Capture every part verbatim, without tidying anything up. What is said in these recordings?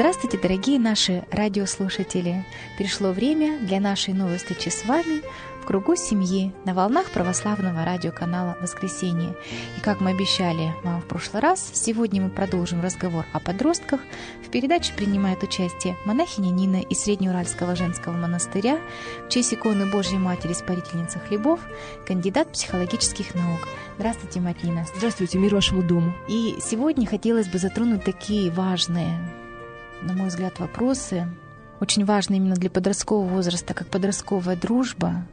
Здравствуйте, дорогие наши радиослушатели! Пришло время для нашей новой встречи с вами в кругу семьи на волнах православного радиоканала «Воскресенье». И как мы обещали вам в прошлый раз, сегодня мы продолжим разговор о подростках. В передаче принимает участие монахиня Нина из Среднеуральского женского монастыря, в честь иконы Божьей Матери Спасительницы хлебов, кандидат психологических наук. Здравствуйте, мать Нина. Здравствуйте, мир вашему дому. И сегодня хотелось бы затронуть такие важные, на мой взгляд, вопросы, очень важные именно для подросткового возраста, как подростковая дружба,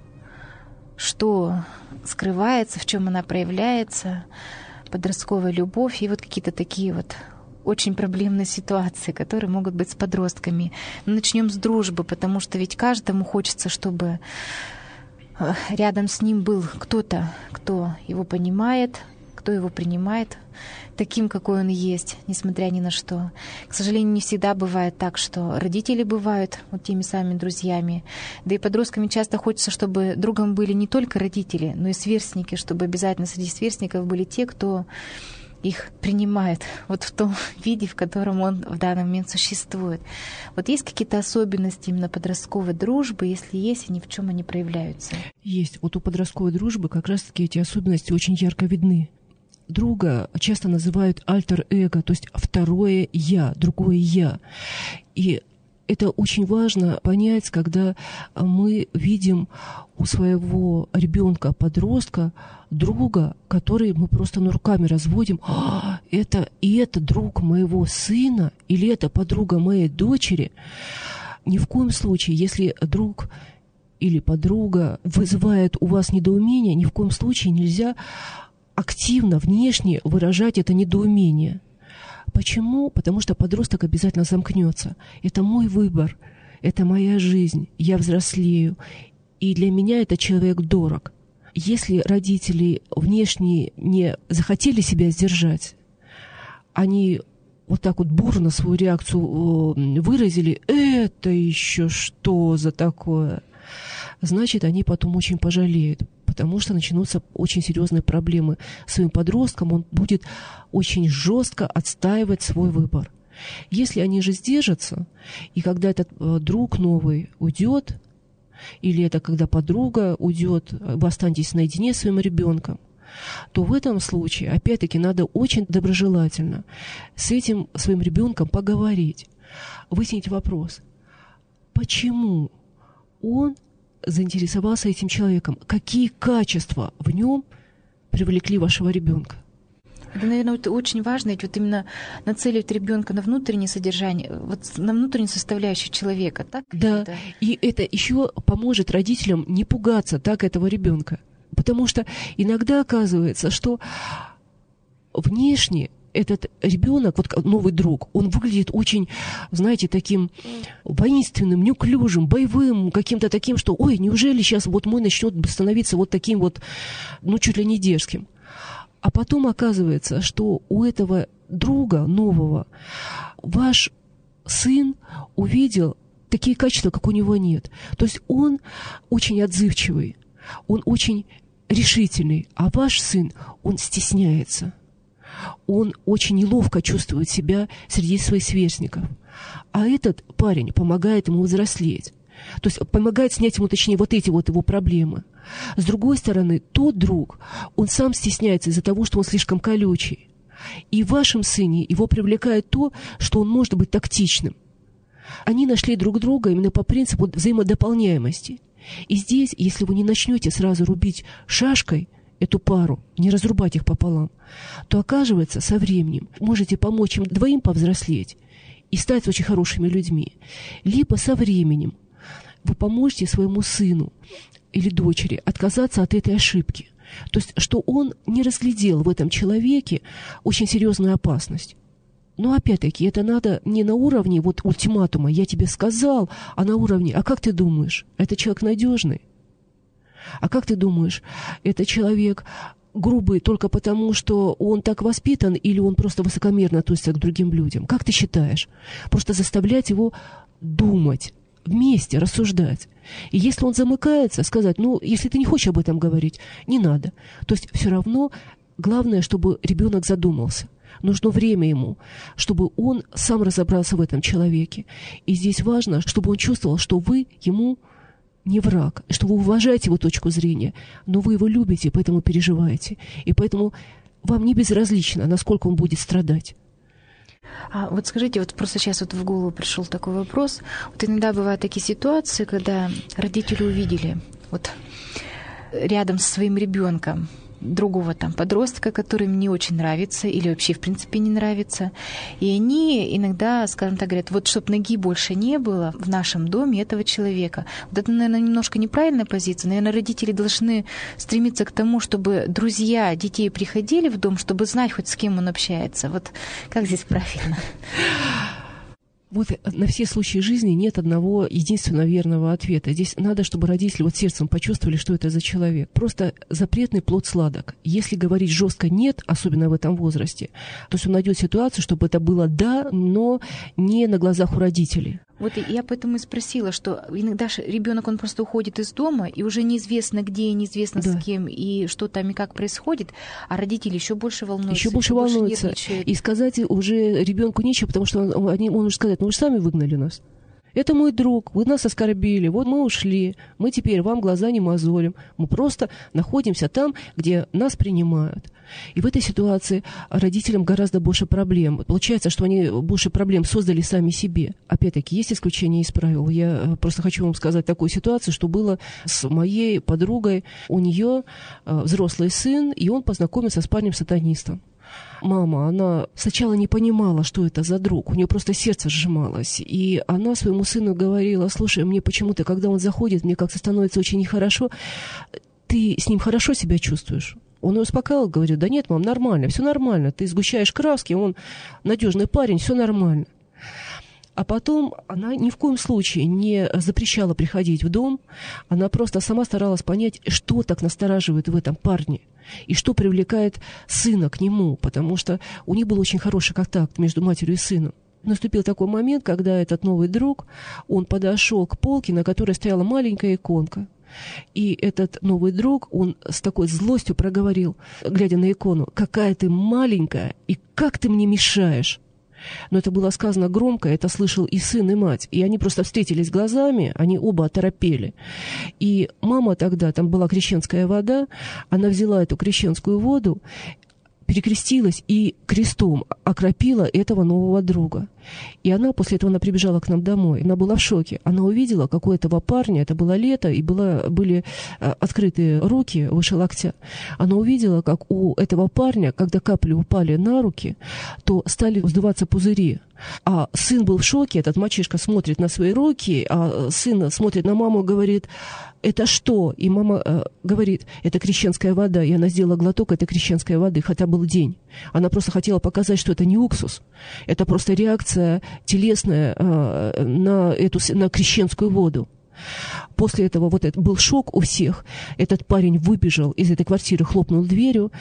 что скрывается, в чем она проявляется, подростковая любовь и вот какие-то такие вот очень проблемные ситуации, которые могут быть с подростками. Но начнем с дружбы, потому что ведь каждому хочется, чтобы рядом с ним был кто-то, кто его понимает, кто его принимает таким, какой он есть, несмотря ни на что. К сожалению, не всегда бывает так, что родители бывают вот теми самыми друзьями. Да и подростками часто хочется, чтобы другом были не только родители, но и сверстники, чтобы обязательно среди сверстников были те, кто их принимает вот в том виде, в котором он в данный момент существует. Вот есть какие-то особенности именно подростковой дружбы? Если есть, они в чем они проявляются? Есть. Вот у подростковой дружбы как раз-таки эти особенности очень ярко видны. Друга часто называют альтер-эго, то есть второе «я», другое «я». И это очень важно понять, когда мы видим у своего ребенка, подростка, друга, который мы просто ну, руками разводим. А, это и это друг моего сына или это подруга моей дочери. Ни в коем случае, если друг или подруга вызывает у вас недоумение, ни в коем случае нельзя активно, внешне выражать это недоумение. Почему? Потому что подросток обязательно замкнется. Это мой выбор, это моя жизнь, я взрослею, и для меня этот человек дорог. Если родители внешне не захотели себя сдержать, они вот так вот бурно свою реакцию выразили, это еще что за такое? Значит, они потом очень пожалеют, потому что начнутся очень серьезные проблемы с своим подростком, он будет очень жестко отстаивать свой выбор. Если они же сдержатся, и когда этот друг новый уйдет, или это когда подруга уйдет, вы останетесь наедине с своим ребенком, то в этом случае, опять-таки, надо очень доброжелательно с этим своим ребенком поговорить, выяснить вопрос, почему он заинтересовался этим человеком, какие качества в нем привлекли вашего ребенка. Это, наверное, это очень важно, ведь вот именно нацеливать ребенка на внутреннее содержание, вот на внутреннюю составляющую человека, так? Да, это... и это еще поможет родителям не пугаться так этого ребенка, потому что иногда оказывается, что внешне этот ребенок, вот новый друг, он выглядит очень, знаете, таким воинственным, неуклюжим, боевым, каким-то таким, что, ой, неужели сейчас вот мой начнет становиться вот таким вот, ну, чуть ли не дерзким. А потом оказывается, что у этого друга нового ваш сын увидел такие качества, как у него нет. То есть он очень отзывчивый, он очень решительный, а ваш сын, он стесняется. Он очень неловко чувствует себя среди своих сверстников. А этот парень помогает ему взрослеть. То есть помогает снять ему, точнее, вот эти вот его проблемы. С другой стороны, тот друг, он сам стесняется из-за того, что он слишком колючий. И в вашем сыне его привлекает то, что он может быть тактичным. Они нашли друг друга именно по принципу взаимодополняемости. И здесь, если вы не начнете сразу рубить шашкой эту пару, не разрубать их пополам, то, оказывается, со временем можете помочь им двоим повзрослеть и стать очень хорошими людьми. Либо со временем вы поможете своему сыну или дочери отказаться от этой ошибки. То есть, что он не разглядел в этом человеке очень серьезную опасность. Но, опять-таки, это надо не на уровне вот ультиматума «я тебе сказал», а на уровне «а как ты думаешь, этот человек надежный?» А как ты думаешь, это человек грубый только потому, что он так воспитан, или он просто высокомерно относится к другим людям? Как ты считаешь? Просто заставлять его думать, вместе рассуждать. И если он замыкается, сказать, ну, если ты не хочешь об этом говорить, не надо. То есть все равно главное, чтобы ребенок задумался. Нужно время ему, чтобы он сам разобрался в этом человеке. И здесь важно, чтобы он чувствовал, что вы ему не враг, что вы уважаете его точку зрения, но вы его любите, поэтому переживаете. И поэтому вам не безразлично, насколько он будет страдать. А вот скажите, вот просто сейчас вот в голову пришел такой вопрос. Вот иногда бывают такие ситуации, когда родители увидели вот рядом со своим ребенком другого там подростка, который им не очень нравится или вообще в принципе не нравится. И они иногда, скажем так, говорят, вот чтобы ноги больше не было в нашем доме этого человека. Вот это, наверное, немножко неправильная позиция. Наверное, родители должны стремиться к тому, чтобы друзья детей приходили в дом, чтобы знать хоть с кем он общается. Вот как здесь правильно? Вот на все случаи жизни нет одного единственного верного ответа. Здесь надо, чтобы родители вот сердцем почувствовали, что это за человек. Просто запретный плод сладок. Если говорить жестко «нет», особенно в этом возрасте, то есть он найдет ситуацию, чтобы это было «да», но не на глазах у родителей. Вот я поэтому и спросила, что иногда ребенок он просто уходит из дома, и уже неизвестно где, неизвестно да. с кем, и что там и как происходит, а родители еще больше волнуются. Еще больше еще волнуются. Больше и сказать уже ребенку нечего, потому что он, он, он уже сказать, ну вы же сами выгнали нас. Это мой друг, вы нас оскорбили, вот мы ушли, мы теперь вам глаза не мозолим, мы просто находимся там, где нас принимают. И в этой ситуации родителям гораздо больше проблем. Получается, что они больше проблем создали сами себе. Опять-таки, есть исключения из правил. Я просто хочу вам сказать такую ситуацию, что было с моей подругой. У нее взрослый сын, и он познакомился с парнем-сатанистом. Мама, она сначала не понимала, что это за друг, у нее просто сердце сжималось, и она своему сыну говорила: слушай, мне почему-то, когда он заходит, мне как-то становится очень нехорошо, ты с ним хорошо себя чувствуешь? Он ее успокаивал, говорит: да нет, мам, нормально, все нормально, ты сгущаешь краски, он надежный парень, все нормально. А потом она ни в коем случае не запрещала приходить в дом, она просто сама старалась понять, что так настораживает в этом парне и что привлекает сына к нему, потому что у них был очень хороший контакт между матерью и сыном. Наступил такой момент, когда этот новый друг, он подошел к полке, на которой стояла маленькая иконка. И этот новый друг, он с такой злостью проговорил, глядя на икону: какая ты маленькая и как ты мне мешаешь. Но это было сказано громко, это слышал и сын, и мать. И они просто встретились глазами, они оба оторопели. И мама тогда, там была крещенская вода, она взяла эту крещенскую воду, перекрестилась и крестом окропила этого нового друга. И она, после этого она прибежала к нам домой. Она была в шоке. Она увидела, как у этого парня, это было лето, и было, были открытые руки выше локтя. Она увидела, как у этого парня, когда капли упали на руки, то стали вздуваться пузыри. А сын был в шоке, этот мальчишка смотрит на свои руки, а сын смотрит на маму и говорит: это что? И мама э, говорит: это крещенская вода. И она сделала глоток этой крещенской воды, хотя был день. Она просто хотела показать, что это не уксус. Это просто реакция телесная э, на эту на крещенскую воду. После этого вот это был шок у всех. Этот парень выбежал из этой квартиры, хлопнул дверью.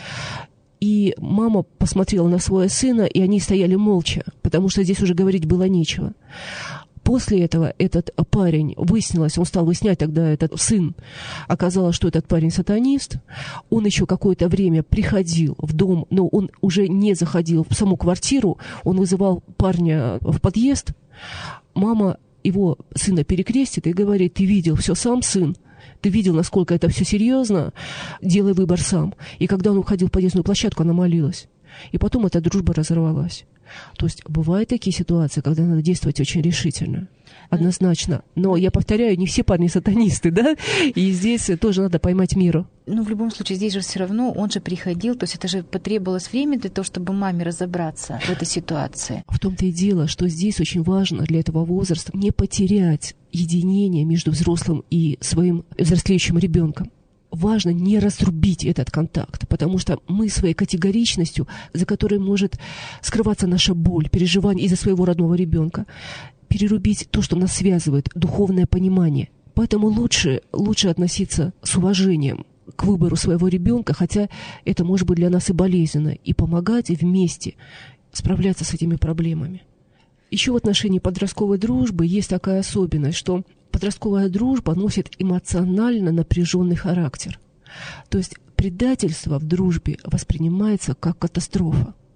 И мама посмотрела на своего сына, и они стояли молча, потому что здесь уже говорить было нечего. После этого этот парень, выяснилось, он стал выяснять тогда, этот сын, оказалось, что этот парень сатанист. Он еще какое-то время приходил в дом, но он уже не заходил в саму квартиру, он вызывал парня в подъезд. Мама его сына перекрестит и говорит: ты видел все сам, сын? Ты видел, насколько это все серьезно? Делай выбор сам. И когда он уходил в подъездную площадку, она молилась. И потом эта дружба разорвалась. То есть бывают такие ситуации, когда надо действовать очень решительно. Однозначно. Но, я повторяю, не все парни сатанисты, да? И здесь тоже надо поймать меру. Ну, в любом случае, здесь же все равно он же приходил, то есть это же потребовалось время для того, чтобы маме разобраться в этой ситуации. В том-то и дело, что здесь очень важно для этого возраста не потерять единение между взрослым и своим взрослеющим ребенком. Важно не разрубить этот контакт, потому что мы своей категоричностью, за которой может скрываться наша боль, переживание из-за своего родного ребенка, перерубить то, что нас связывает, духовное понимание. Поэтому лучше, лучше относиться с уважением к выбору своего ребенка, хотя это может быть для нас и болезненно, и помогать вместе справляться с этими проблемами. Еще в отношении подростковой дружбы есть такая особенность, что подростковая дружба носит эмоционально напряженный характер. То есть предательство в дружбе воспринимается как катастрофа.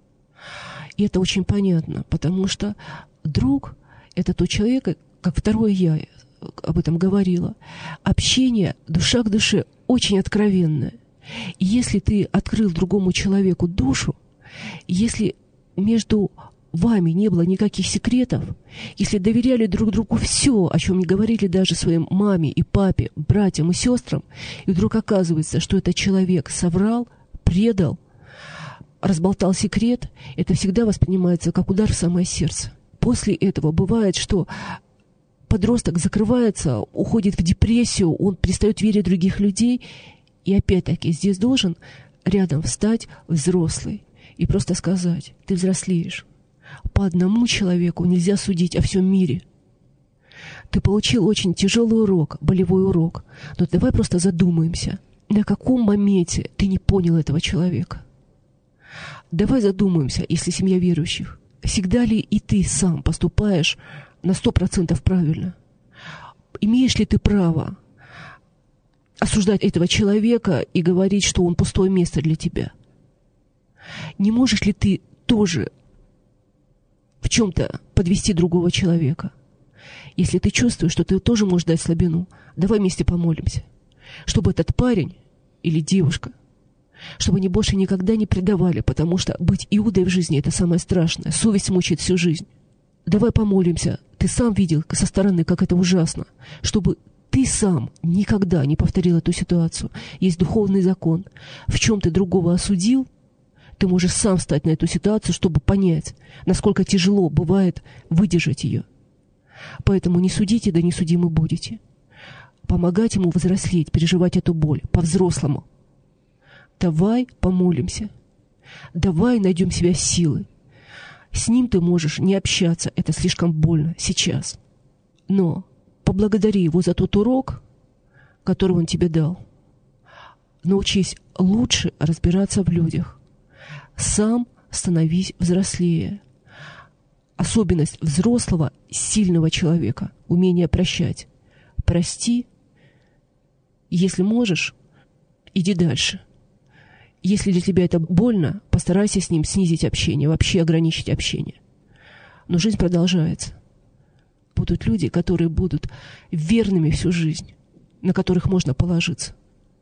И это очень понятно, потому что друг — это тот человек, как второе «я» об этом говорила. Общение душа к душе очень откровенное. И если ты открыл другому человеку душу, если между вами не было никаких секретов, если доверяли друг другу все, о чем не говорили даже своим маме и папе, братьям и сестрам, и вдруг оказывается, что этот человек соврал, предал, разболтал секрет, это всегда воспринимается как удар в самое сердце. После этого бывает, что подросток закрывается, уходит в депрессию, он перестает верить в других людей, и опять-таки здесь должен рядом встать взрослый и просто сказать: ты взрослеешь. По одному человеку нельзя судить о всем мире. Ты получил очень тяжелый урок, болевой урок, но давай просто задумаемся, на каком моменте ты не понял этого человека. Давай задумаемся, если семья верующих, всегда ли и ты сам поступаешь на сто процентов правильно? Имеешь ли ты право осуждать этого человека и говорить, что он пустое место для тебя? Не можешь ли ты тоже в чем-то подвести другого человека? Если ты чувствуешь, что ты тоже можешь дать слабину, давай вместе помолимся, чтобы этот парень или девушка, чтобы они больше никогда не предавали, потому что быть Иудой в жизни — это самое страшное. Совесть мучает всю жизнь. Давай помолимся. Ты сам видел со стороны, как это ужасно. Чтобы ты сам никогда не повторил эту ситуацию. Есть духовный закон. В чем ты другого осудил, ты можешь сам встать на эту ситуацию, чтобы понять, насколько тяжело бывает выдержать ее. Поэтому не судите, да не судимы будете. Помогать ему взрослеть, переживать эту боль по-взрослому. Давай помолимся. Давай найдем в себе силы. С ним ты можешь не общаться, это слишком больно сейчас. Но поблагодари его за тот урок, который он тебе дал. Научись лучше разбираться в людях. Сам становись взрослее. Особенность взрослого, сильного человека — умение прощать. Прости. Если можешь, иди дальше. Если для тебя это больно, постарайся с ним снизить общение, вообще ограничить общение. Но жизнь продолжается. Будут люди, которые будут верными всю жизнь, на которых можно положиться.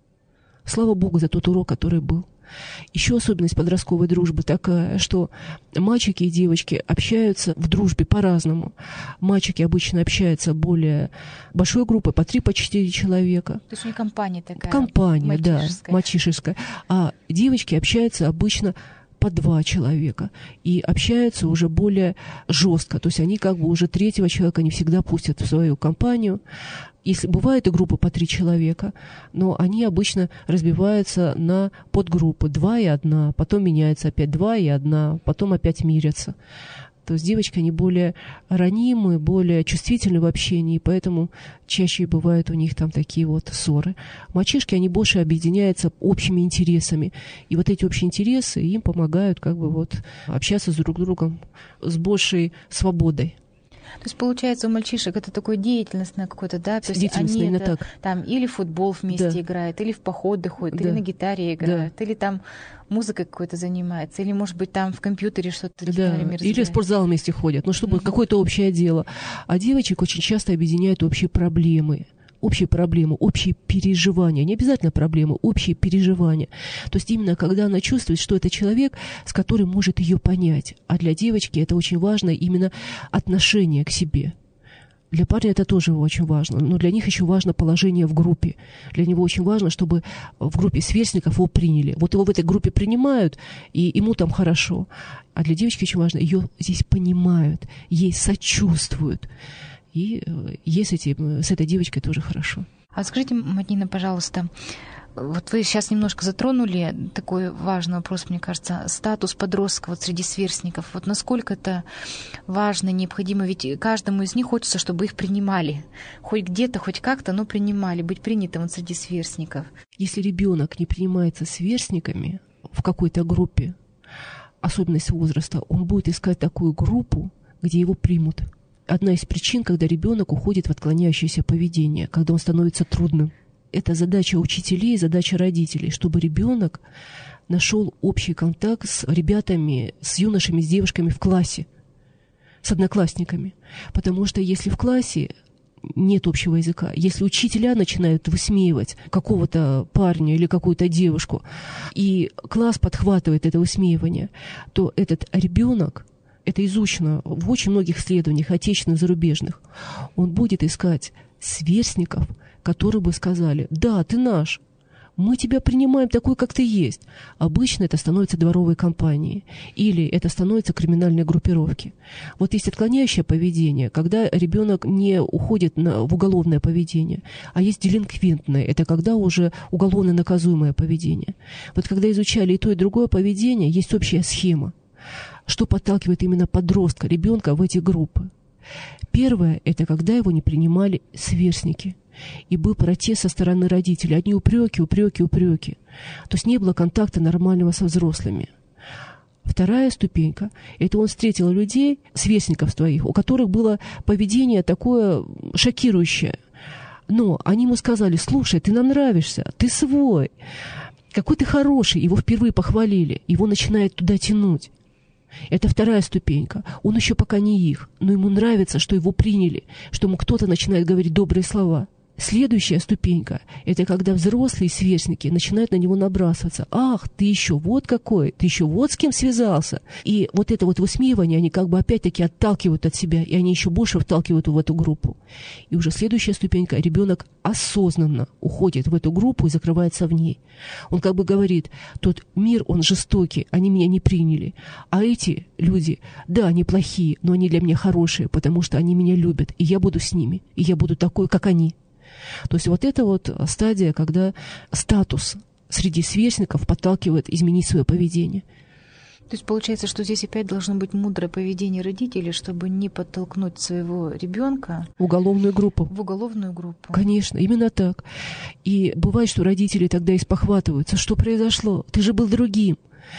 Слава Богу за тот урок, который был. Еще особенность подростковой дружбы такая, что мальчики и девочки общаются в дружбе по-разному. Мальчики обычно общаются более большой группой, по три, по четыре человека. То есть у них компания такая. Компания, мальчишеская. Да, мальчишеская. А девочки общаются обычно по два человека. И общаются уже более жестко. То есть они как бы уже третьего человека не всегда пустят в свою компанию. Если бывают и группы по три человека, но они обычно разбиваются на подгруппы. Два и одна, потом меняется опять два и одна, потом опять мирятся. То есть девочки, они более ранимые, более чувствительны в общении, поэтому чаще бывают у них там такие вот ссоры. Мальчишки, они больше объединяются общими интересами. И вот эти общие интересы им помогают как бы вот общаться с друг другом с большей свободой. То есть, получается, у мальчишек это такое деятельностное какое-то, да? То есть они это, так. там или в футбол вместе Да. играют, или в походы ходят, Да. или на гитаре играют, Да. или там музыкой какой-то занимается, или, может быть, там в компьютере что-то Да. деталями разбирает. Или в спортзал вместе ходят, ну, чтобы mm-hmm. какое-то общее дело. А девочек очень часто объединяют общие проблемы. Общие проблемы, общие переживания, не обязательно проблемы, общие переживания. То есть именно когда она чувствует, что это человек, с которым может ее понять. А для девочки это очень важно именно отношение к себе. Для парня это тоже очень важно, но для них еще важно положение в группе. Для него очень важно, чтобы в группе сверстников его приняли. Вот его в этой группе принимают, и ему там хорошо. А для девочки очень важно, ее здесь понимают, ей сочувствуют. И ей с, этим, с этой девочкой тоже хорошо. А скажите, Мадина, пожалуйста, вот вы сейчас немножко затронули такой важный вопрос, мне кажется, статус подростка вот среди сверстников. Вот насколько это важно, необходимо, ведь каждому из них хочется, чтобы их принимали. Хоть где-то, хоть как-то, но принимали, быть принятым вот среди сверстников. Если ребенок не принимается сверстниками в какой-то группе, особенность возраста, он будет искать такую группу, где его примут. Одна из причин, когда ребенок уходит в отклоняющееся поведение, когда он становится трудным. Это задача учителей, задача родителей, чтобы ребенок нашел общий контакт с ребятами, с юношами, с девушками в классе, с одноклассниками. Потому что если в классе нет общего языка, если учителя начинают высмеивать какого-то парня или какую-то девушку, и класс подхватывает это высмеивание, то этот ребенок, это изучено в очень многих исследованиях, отечественных, зарубежных, он будет искать сверстников, которые бы сказали: «Да, ты наш, мы тебя принимаем такой, как ты есть». Обычно это становится дворовой компанией или это становится криминальной группировки. Вот есть отклоняющее поведение, когда ребенок не уходит на, в уголовное поведение, а есть делинквентное, это когда уже уголовно наказуемое поведение. Вот когда изучали и то, и другое поведение, есть общая схема, что подталкивает именно подростка, ребенка в эти группы. Первое – это когда его не принимали сверстники. И был протест со стороны родителей. Одни упреки, упреки, упреки. То есть не было контакта нормального со взрослыми. Вторая ступенька – это он встретил людей, сверстников своих, у которых было поведение такое шокирующее. Но они ему сказали: «Слушай, ты нам нравишься, ты свой, какой ты хороший». Его впервые похвалили, его начинает туда тянуть. Это вторая ступенька. Он еще пока не их, но ему нравится, что его приняли, что ему кто-то начинает говорить добрые слова. Следующая ступенька – это когда взрослые сверстники начинают на него набрасываться. «Ах, ты еще вот какой, ты еще вот с кем связался». И вот это вот высмеивание, они как бы опять-таки отталкивают от себя, и они еще больше вталкивают в эту группу. И уже следующая ступенька – ребенок осознанно уходит в эту группу и закрывается в ней. Он как бы говорит: тот мир, он жестокий, они меня не приняли. А эти люди, да, они плохие, но они для меня хорошие, потому что они меня любят, и я буду с ними, и я буду такой, как они. То есть вот это вот стадия, когда статус среди сверстников подталкивает изменить свое поведение. То есть получается, что здесь опять должно быть мудрое поведение родителей, чтобы не подтолкнуть своего ребенка в уголовную группу. В уголовную группу. Конечно, именно так. И бывает, что родители тогда испохватываются: что произошло? Ты же был другим.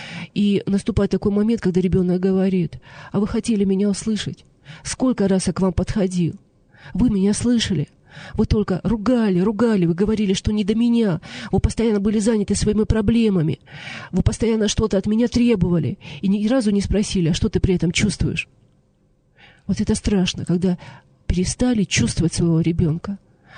И наступает такой момент, когда ребенок говорит: а вы хотели меня услышать? Сколько раз я к вам подходил? Вы меня слышали? Вы только ругали, ругали, вы говорили, что не до меня. Вы постоянно были заняты своими проблемами. Вы постоянно что-то от меня требовали. И ни разу не спросили: а что ты при этом чувствуешь? Вот это страшно, когда перестали чувствовать своего ребенка.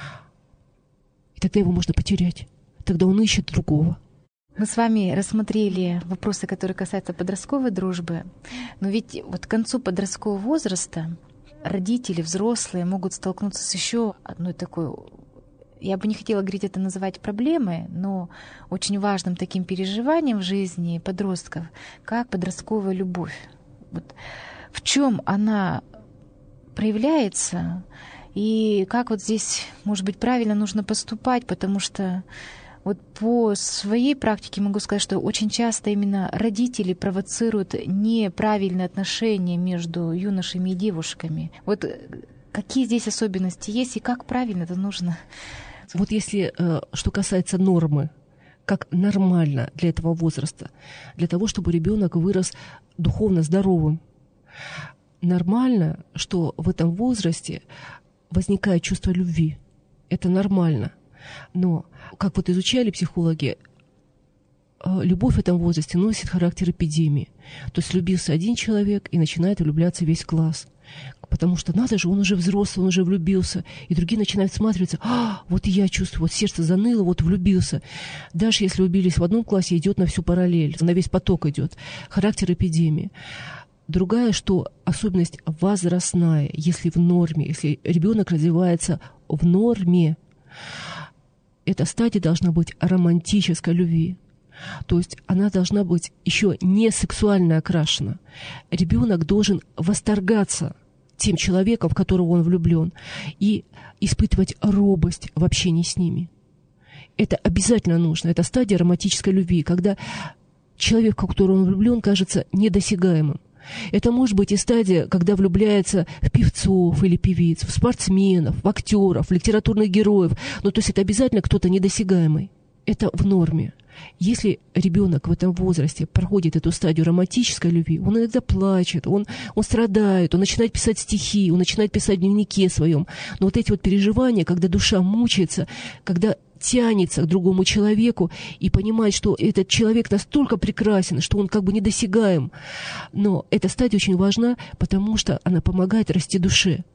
И тогда его можно потерять. Тогда он ищет другого. Мы с вами рассмотрели вопросы, которые касаются подростковой дружбы. Но ведь вот к концу подросткового возраста родители, взрослые могут столкнуться с еще одной такой, я бы не хотела говорить это называть проблемой, но очень важным таким переживанием в жизни подростков, как подростковая любовь. Вот в чем она проявляется и как вот здесь, может быть, правильно нужно поступать, потому что вот по своей практике могу сказать, что очень часто именно родители провоцируют неправильные отношения между юношами и девушками. Вот какие здесь особенности есть и как правильно это нужно? Вот если что касается нормы, как нормально для этого возраста, для того, чтобы ребенок вырос духовно здоровым, нормально, что в этом возрасте возникает чувство любви. Это нормально. Но, как вот изучали психологи, любовь в этом возрасте носит характер эпидемии. То есть влюбился один человек, и начинает влюбляться весь класс. Потому что надо же, он уже взрослый, он уже влюбился. И другие начинают всматриваться: а, вот и я чувствую, вот сердце заныло, вот влюбился. Даже если убились в одном классе, идет на всю параллель, на весь поток идет. Характер эпидемии. Другая, что особенность возрастная, если в норме, если ребенок развивается в норме, эта стадия должна быть романтической любви. То есть она должна быть еще не сексуально окрашена. Ребенок должен восторгаться тем человеком, в которого он влюблен, и испытывать робость в общении с ними. Это обязательно нужно. Это стадия романтической любви, когда человек, в которого он влюблен, кажется недосягаемым. Это может быть и стадия, когда влюбляется в певцов или певиц, в спортсменов, в актеров, в литературных героев. Ну, то есть это обязательно кто-то недосягаемый. Это в норме. Если ребенок в этом возрасте проходит эту стадию романтической любви, он иногда плачет, он, он страдает, он начинает писать стихи, он начинает писать в дневнике своем. Но вот эти вот переживания, когда душа мучается, когда тянется к другому человеку и понимает, что этот человек настолько прекрасен, что он как бы недосягаем. Но эта стадия очень важна, потому что она помогает расти душе.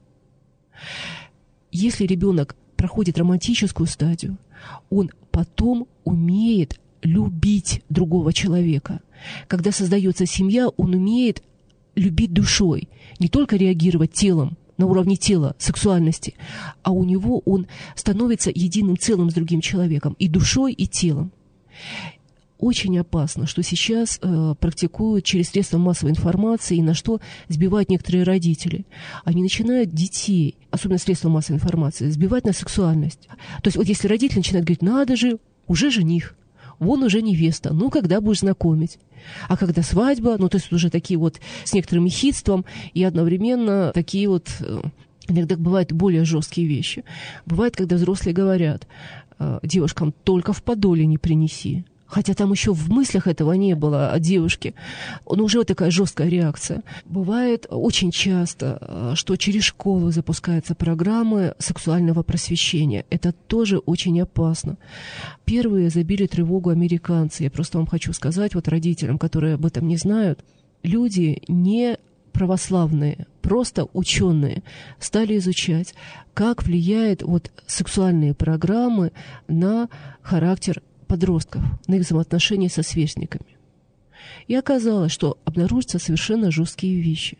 Если ребенок проходит романтическую стадию, он потом умеет любить другого человека. Когда создается семья, он умеет любить душой, не только реагировать телом, на уровне тела, сексуальности, а у него он становится единым целым с другим человеком, и душой, и телом. Очень опасно, что сейчас э, практикуют через средства массовой информации, и на что сбивают некоторые родители. Они начинают детей, особенно средства массовой информации, сбивать на сексуальность. То есть вот если родители начинают говорить, надо же, уже жених, вон уже невеста, ну когда будешь знакомить? А когда свадьба, ну то есть уже такие вот с некоторым ехидством и одновременно такие вот, иногда бывают более жесткие вещи. Бывает, когда взрослые говорят, девушкам только в подоле не принеси. Хотя там еще в мыслях этого не было о девушке. Но уже вот такая жесткая реакция. Бывает очень часто, что через школу запускаются программы сексуального просвещения. Это тоже очень опасно. Первые забили тревогу американцы. Я просто вам хочу сказать, вот родителям, которые об этом не знают, люди не православные, просто ученые стали изучать, как влияют вот сексуальные программы на характер подростков, на их взаимоотношения со сверстниками. И оказалось, что обнаружатся совершенно жесткие вещи.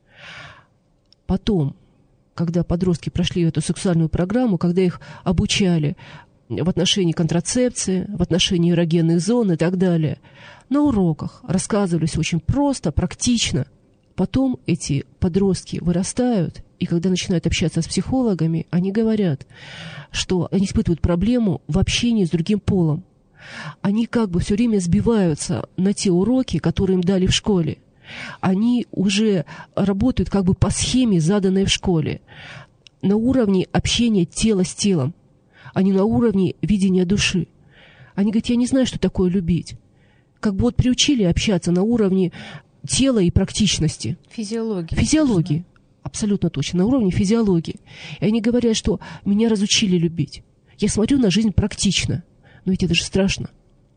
Потом, когда подростки прошли эту сексуальную программу, когда их обучали в отношении контрацепции, в отношении эрогенных зон и так далее, на уроках рассказывались очень просто, практично. Потом эти подростки вырастают, и когда начинают общаться с психологами, они говорят, что они испытывают проблему в общении с другим полом. Они как бы все время сбиваются на те уроки, которые им дали в школе. Они уже работают как бы по схеме, заданной в школе, на уровне общения тела с телом, а не на уровне видения души. Они говорят, я не знаю, что такое любить. Как бы вот приучили общаться на уровне тела и практичности. Физиологии. Физиологии. Абсолютно точно. На уровне физиологии. И они говорят, что меня разучили любить. Я смотрю на жизнь практично. Но ведь это же страшно.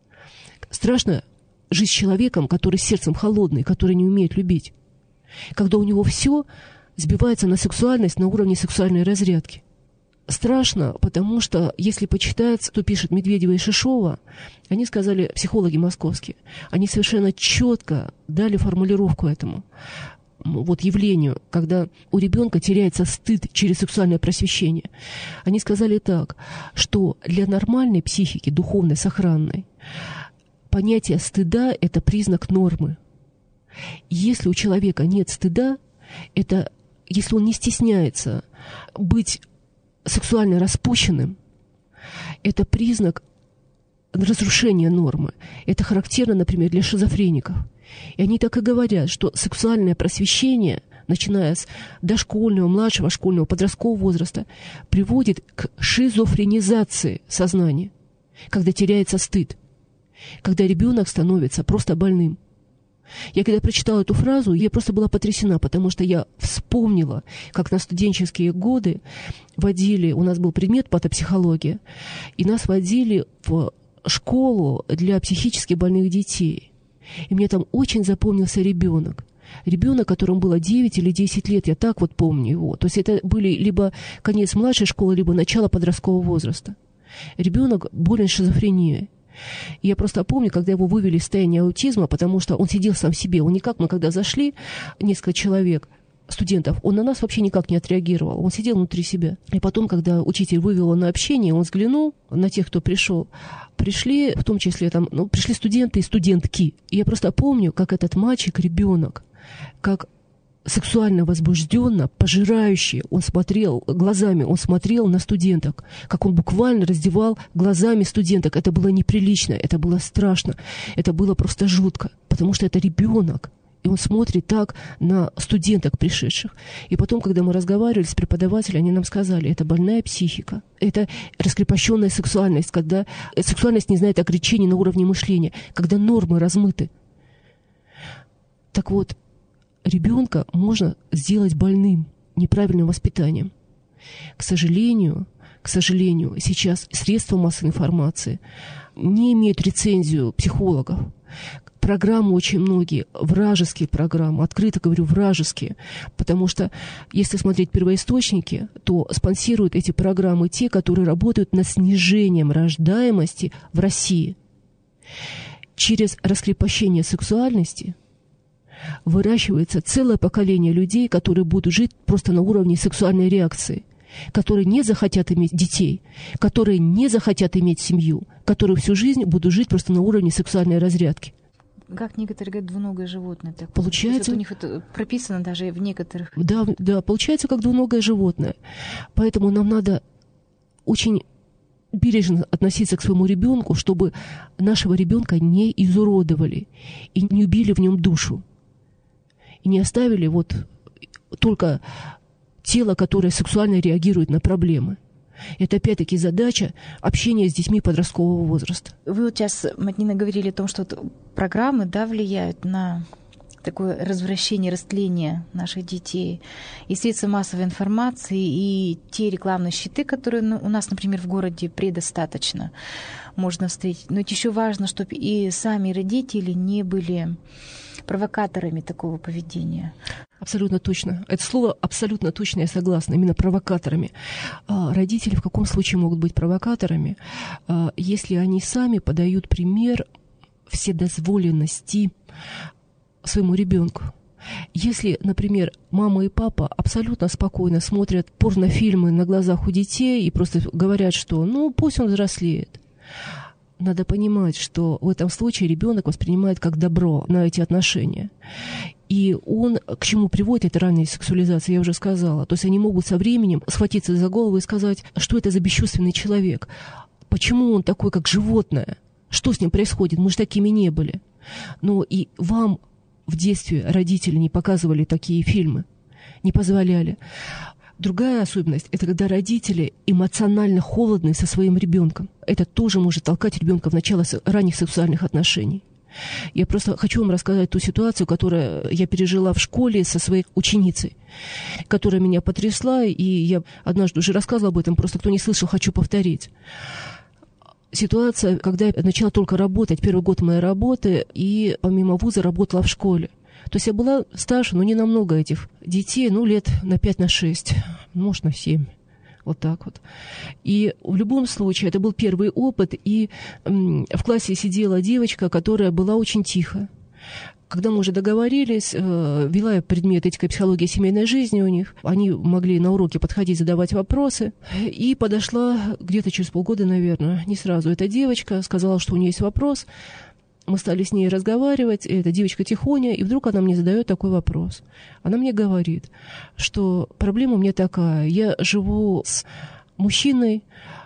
Страшно жить с человеком, который сердцем холодный, который не умеет любить. Когда у него все сбивается на сексуальность на уровне сексуальной разрядки. Страшно, потому что, если почитать, что пишет Медведева и Шишова, они сказали, психологи московские, они совершенно четко дали формулировку этому вот явлению, когда у ребенка теряется стыд через сексуальное просвещение. Они сказали так, что для нормальной психики, духовной, сохранной, понятие стыда – это признак нормы. Если у человека нет стыда, это если он не стесняется быть сексуально распущенным, это признак разрушения нормы. Это характерно, например, для шизофреников. И они так и говорят, что сексуальное просвещение, начиная с дошкольного, младшего школьного, подросткового возраста, приводит к шизофренизации сознания, когда теряется стыд, когда ребенок становится просто больным. Я когда прочитала эту фразу, я просто была потрясена, потому что я вспомнила, как на студенческие годы водили, у нас был предмет патопсихология, и нас водили в школу для психически больных детей. И мне там очень запомнился ребенок. Ребенок, которому было девять или десять лет, я так вот помню его. То есть это были либо конец младшей школы, либо начало подросткового возраста. Ребенок болен шизофренией. И я просто помню, когда его вывели из состояния аутизма, потому что он сидел сам в себе. Он никак, мы когда зашли, несколько человек, студентов, он на нас вообще никак не отреагировал. Он сидел внутри себя. И потом, когда учитель вывел его на общение, он взглянул на тех, кто пришел. Пришли, в том числе, там, ну, пришли студенты и студентки. И я просто помню, как этот мальчик, ребенок, как сексуально возбужденно, пожирающий, он смотрел глазами, он смотрел на студенток, как он буквально раздевал глазами студенток. Это было неприлично, это было страшно, это было просто жутко, потому что это ребенок. И он смотрит так на студенток пришедших. И потом, когда мы разговаривали с преподавателем, они нам сказали, это больная психика, это раскрепощенная сексуальность, когда сексуальность не знает ограничений на уровне мышления, когда нормы размыты. Так вот, ребенка можно сделать больным неправильным воспитанием. К сожалению, к сожалению, сейчас средства массовой информации не имеют рецензию психологов. Программы очень многие, вражеские программы, открыто говорю, вражеские, потому что, если смотреть первоисточники, то спонсируют эти программы те, которые работают над снижением рождаемости в России. Через раскрепощение сексуальности выращивается целое поколение людей, которые будут жить просто на уровне сексуальной реакции, которые не захотят иметь детей, которые не захотят иметь семью, которые всю жизнь будут жить просто на уровне сексуальной разрядки. Как некоторые говорят, двуногое животное. Так. Получается... Вот у них это прописано даже в некоторых... Да, да, получается как двуногое животное. Поэтому нам надо очень бережно относиться к своему ребенку, чтобы нашего ребенка не изуродовали и не убили в нем душу. И не оставили вот только тело, которое сексуально реагирует на проблемы. Это, опять-таки, задача общения с детьми подросткового возраста. Вы вот сейчас, Маднина, говорили о том, что программы, да, влияют на такое развращение, растление наших детей. И средства массовой информации, и те рекламные щиты, которые у нас, например, в городе предостаточно можно встретить. Но это еще важно, чтобы и сами родители не были провокаторами такого поведения. Абсолютно точно. Это слово абсолютно точно, я согласна. Именно провокаторами. Родители в каком случае могут быть провокаторами? Если они сами подают пример вседозволенности своему ребенку. Если, например, мама и папа абсолютно спокойно смотрят порнофильмы на глазах у детей и просто говорят, что ну пусть он взрослеет. Надо понимать, что в этом случае ребенок воспринимает как добро на эти отношения. И он, к чему приводит эта ранняя сексуализация, я уже сказала. То есть они могут со временем схватиться за голову и сказать, что это за бесчувственный человек. Почему он такой, как животное? Что с ним происходит? Мы же такими не были. Но и вам в детстве родители не показывали такие фильмы, не позволяли. Другая особенность – это когда родители эмоционально холодны со своим ребенком. Это тоже может толкать ребенка в начало ранних сексуальных отношений. Я просто хочу вам рассказать ту ситуацию, которую я пережила в школе со своей ученицей, которая меня потрясла, и я однажды уже рассказывала об этом, просто кто не слышал, хочу повторить. Ситуация, когда я начала только работать, первый год моей работы, и помимо вуза работала в школе. То есть я была старше, но не намного этих детей, ну, лет на пять, на шесть, может, на семь. Вот так вот. И в любом случае, это был первый опыт, и м, в классе сидела девочка, которая была очень тихо. Когда мы уже договорились, э, вела я предмет этика и психология семейной жизни у них, они могли на уроке подходить, задавать вопросы, и подошла где-то через полгода, наверное, не сразу, эта девочка сказала, что у нее есть вопрос. Мы стали с ней разговаривать, эта девочка тихоня, и вдруг она мне задает такой вопрос. Она мне говорит, что проблема у меня такая. Я живу с мужчиной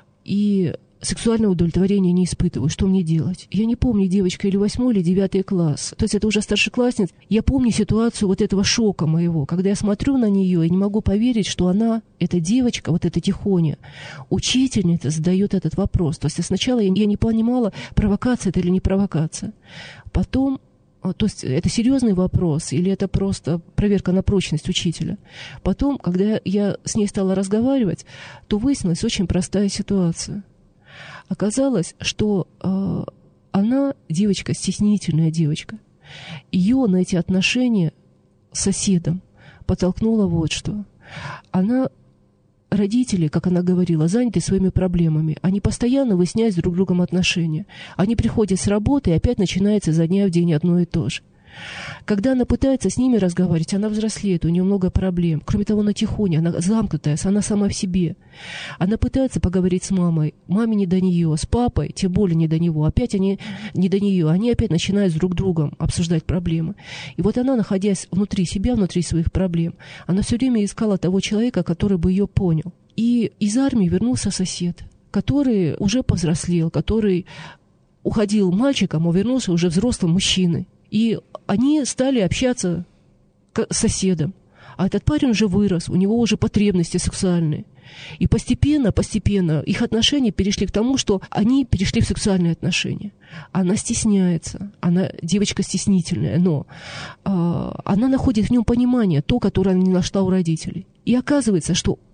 и сексуального удовлетворения не испытываю. Что мне делать? Я не помню, девочка или восьмой, или девятый класс. То есть это уже старшеклассница. Я помню ситуацию вот этого шока моего. Когда я смотрю на нее, я не могу поверить, что она, эта девочка, вот эта тихоня, учительница задает этот вопрос. То есть сначала я не понимала, провокация это или не провокация. Потом, то есть это серьезный вопрос или это просто проверка на прочность учителя. Потом, когда я с ней стала разговаривать, то выяснилась очень простая ситуация. Оказалось, что э, она девочка, стеснительная девочка. Ее на эти отношения с соседом подтолкнуло вот что. Она, родители, как она говорила, заняты своими проблемами. Они постоянно выясняют с друг другом отношения. Они приходят с работы, и опять начинается изо дня в день одно и то же. Когда она пытается с ними разговаривать, она взрослеет, у нее много проблем. Кроме того, она тихоня, она замкнутая, она сама в себе. Она пытается поговорить с мамой, маме не до нее, с папой, тем более не до него. Опять они не до нее, они опять начинают с друг другом обсуждать проблемы. И вот она, находясь внутри себя, внутри своих проблем, она все время искала того человека, который бы ее понял. И из армии вернулся сосед, который уже повзрослел, который уходил мальчиком, а вернулся уже взрослым мужчиной. И они стали общаться с соседом. А этот парень уже вырос, у него уже потребности сексуальные. И постепенно, постепенно их отношения перешли к тому, что они перешли в сексуальные отношения. Она стесняется, она девочка стеснительная, но э, она находит в нем понимание, то, которое она не нашла у родителей. И оказывается, что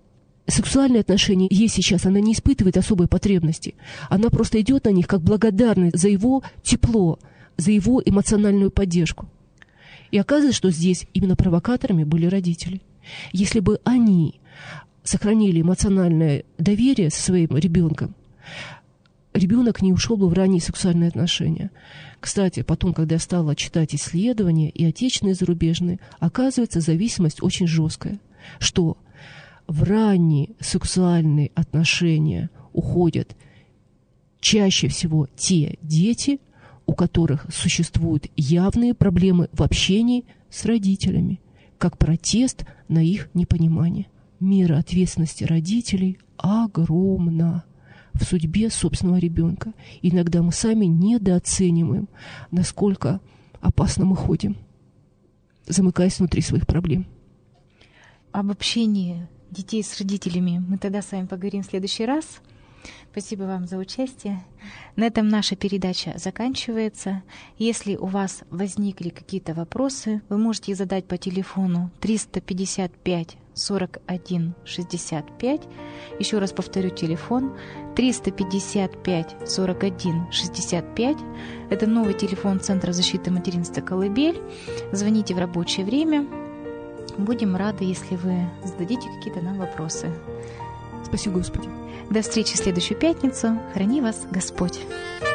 сексуальные отношения есть сейчас, она не испытывает особой потребности. Она просто идет на них как благодарность за его тепло, за его эмоциональную поддержку. И оказывается, что здесь именно провокаторами были родители. Если бы они сохранили эмоциональное доверие со своим ребенком, ребенок не ушел бы в ранние сексуальные отношения. Кстати, потом, когда я стала читать исследования, и отечественные, и зарубежные, оказывается, зависимость очень жесткая, что в ранние сексуальные отношения уходят чаще всего те дети, у которых существуют явные проблемы в общении с родителями, как протест на их непонимание. Мера ответственности родителей огромна в судьбе собственного ребенка. Иногда мы сами недооцениваем, насколько опасно мы ходим, замыкаясь внутри своих проблем. Об общении детей с родителями мы тогда с вами поговорим в следующий раз. Спасибо вам за участие. На этом наша передача заканчивается. Если у вас возникли какие-то вопросы, вы можете их задать по телефону триста пятьдесят пять сорок один шестьдесят пять. Еще раз повторю телефон триста пятьдесят пять сорок один шестьдесят пять. Это новый телефон Центра защиты материнства «Колыбель». Звоните в рабочее время. Будем рады, если вы зададите какие-то нам вопросы. Спасибо, Господи. До встречи в следующую пятницу. Храни вас Господь.